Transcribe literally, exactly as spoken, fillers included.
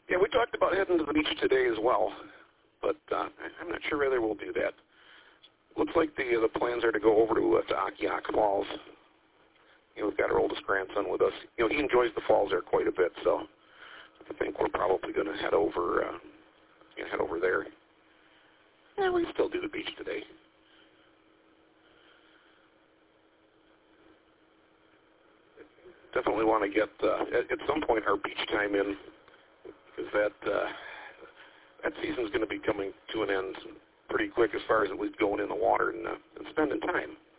Yeah, we talked about heading to the beach today as well, but uh, I'm not sure whether we'll do that. Looks like the uh, the plans are to go over to, uh, to Akiak Falls. You know, we've got our oldest grandson with us. You know, he enjoys the falls there quite a bit, so I think we're probably going to head over, uh, you know, head over there. Yeah, we can still do the beach today. Definitely want to get, uh, at, at some point, our beach time in, because that, uh, that season's going to be coming to an end pretty quick as far as at least going in the water and, uh, and spending time.